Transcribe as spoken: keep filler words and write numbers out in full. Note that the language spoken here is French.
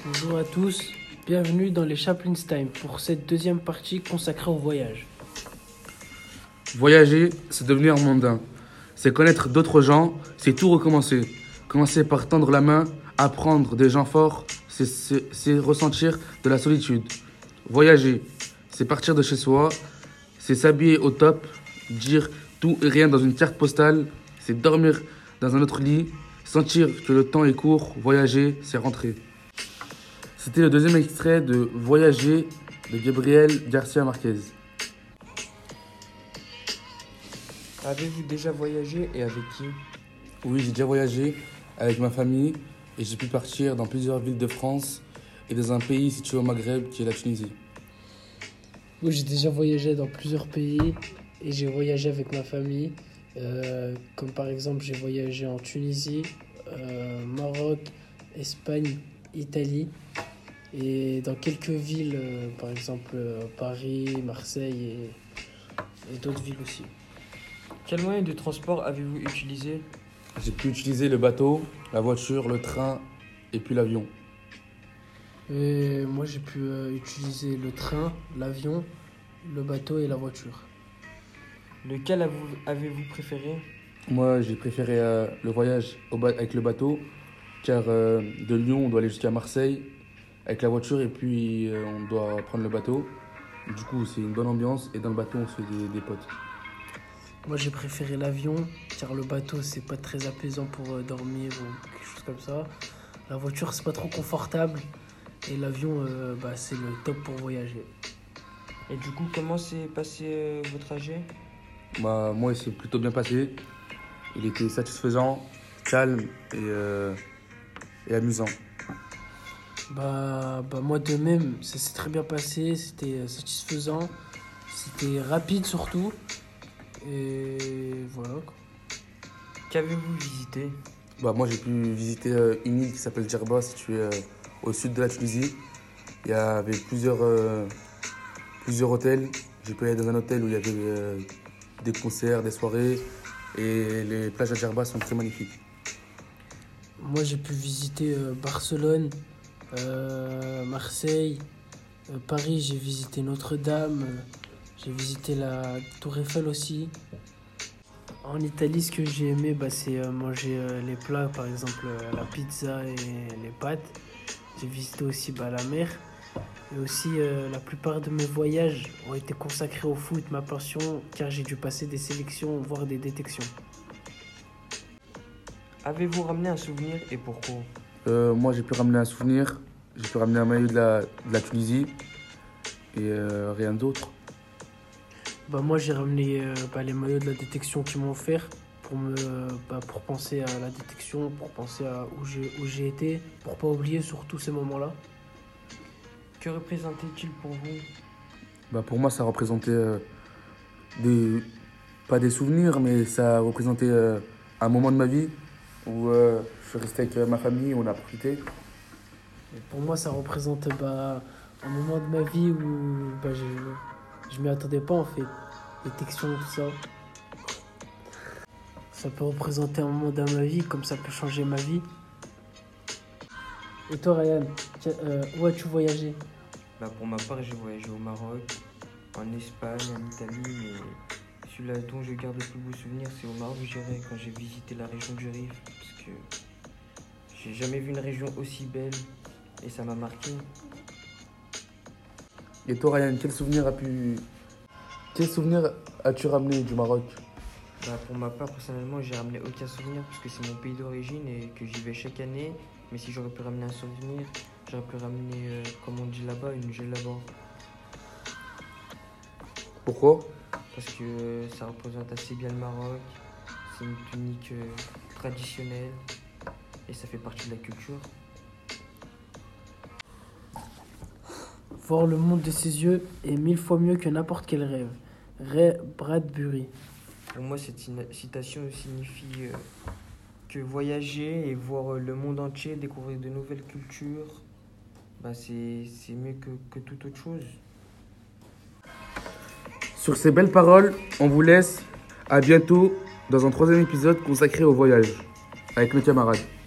Bonjour à tous, bienvenue dans les Chaplin's Time pour cette deuxième partie consacrée au voyage. Voyager, c'est devenir mondain. C'est connaître d'autres gens, c'est tout recommencer. Commencer par tendre la main, apprendre des gens forts, c'est, c'est, c'est ressentir de la solitude. Voyager, c'est partir de chez soi, c'est s'habiller au top, dire tout et rien dans une carte postale, c'est dormir dans un autre lit, sentir que le temps est court, voyager, c'est rentrer. C'était le deuxième extrait de Voyager de Gabriel Garcia Marquez. Avez-vous déjà voyagé et avec qui? Oui, j'ai déjà voyagé avec ma famille et j'ai pu partir dans plusieurs villes de France et dans un pays situé au Maghreb qui est la Tunisie. Oui, j'ai déjà voyagé dans plusieurs pays et j'ai voyagé avec ma famille. Euh, comme par exemple, j'ai voyagé en Tunisie, euh, Maroc, Espagne, Italie et dans quelques villes, euh, par exemple euh, Paris, Marseille et, et d'autres villes aussi. Quel moyen de transport avez-vous utilisé? J'ai pu utiliser le bateau, la voiture, le train et puis l'avion. Et moi, j'ai pu euh, utiliser le train, l'avion, le bateau et la voiture. Lequel avez-vous, avez-vous préféré? Moi, j'ai préféré euh, le voyage au ba- avec le bateau car euh, de Lyon, on doit aller jusqu'à Marseille avec la voiture et puis euh, on doit prendre le bateau. Du coup, c'est une bonne ambiance et dans le bateau, on se fait des, des potes. Moi, j'ai préféré l'avion, car le bateau, c'est pas très apaisant pour euh, dormir ou quelque chose comme ça. La voiture, c'est pas trop confortable. Et l'avion, euh, bah, c'est le top pour voyager. Et du coup, comment s'est passé euh, votre trajet? Bah, moi, il s'est plutôt bien passé. Il était satisfaisant, calme et, euh, et amusant. Bah, bah, moi, de même, ça s'est très bien passé. C'était euh, satisfaisant. C'était rapide surtout. Et voilà, quoi. Qu'avez-vous visité? Bah, moi, j'ai pu visiter euh, une île qui s'appelle Djerba, située euh, au sud de la Tunisie. Il y avait plusieurs, euh, plusieurs hôtels. J'ai pu aller dans un hôtel où il y avait euh, des concerts, des soirées. Et les plages à Djerba sont très magnifiques. Moi, j'ai pu visiter euh, Barcelone, euh, Marseille, euh, Paris. J'ai visité Notre-Dame. euh, J'ai visité la Tour Eiffel aussi. En Italie, ce que j'ai aimé, bah, c'est euh, manger euh, les plats, par exemple euh, la pizza et les pâtes. J'ai visité aussi bah, la mer. Et aussi, euh, la plupart de mes voyages ont été consacrés au foot, ma passion, car j'ai dû passer des sélections, voire des détections. Avez-vous ramené un souvenir et pourquoi? Euh, moi, j'ai pu ramener un souvenir. J'ai pu ramener un maillot de la, de la Tunisie. Et euh, rien d'autre. Bah, moi, j'ai ramené euh, bah, les maillots de la détection qu'ils m'ont offert pour, me, bah, pour penser à la détection, pour penser à où j'ai, où j'ai été, pour pas oublier surtout ces moments-là. Que représentait-il pour vous? Bah, pour moi, ça représentait euh, des, pas des souvenirs, mais ça représentait euh, un moment de ma vie où euh, je suis resté avec euh, ma famille, on a profité. Et pour moi, ça représente bah, un moment de ma vie où bah, je, je m'y attendais pas en fait. Détection, tout ça. Ça peut représenter un moment dans ma vie, comme ça peut changer ma vie. Et toi, Ryan, tiens, euh, où as-tu voyagé? Bah, pour ma part, j'ai voyagé au Maroc, en Espagne, en Italie, mais celui-là dont je garde le plus beau souvenir, c'est au Maroc, je dirais, quand j'ai visité la région du Rif, parce que j'ai jamais vu une région aussi belle et ça m'a marqué. Et toi, Ryan, quel souvenir, a pu... quel souvenir as-tu ramené du Maroc? Bah, pour ma part, personnellement, j'ai ramené aucun souvenir parce que c'est mon pays d'origine et que j'y vais chaque année. Mais si j'aurais pu ramener un souvenir, j'aurais pu ramener, euh, comme on dit là-bas, une djellaba. Pourquoi? Parce que ça représente assez bien le Maroc. C'est une tunique euh, traditionnelle et ça fait partie de la culture. Voir le monde de ses yeux est mille fois mieux que n'importe quel rêve. Ray Bradbury. Pour moi, cette citation signifie euh, que voyager et voir euh, le monde entier, découvrir de nouvelles cultures, bah c'est, c'est mieux que, que toute autre chose. Sur ces belles paroles, on vous laisse. À bientôt dans un troisième épisode consacré au voyage avec mes camarades.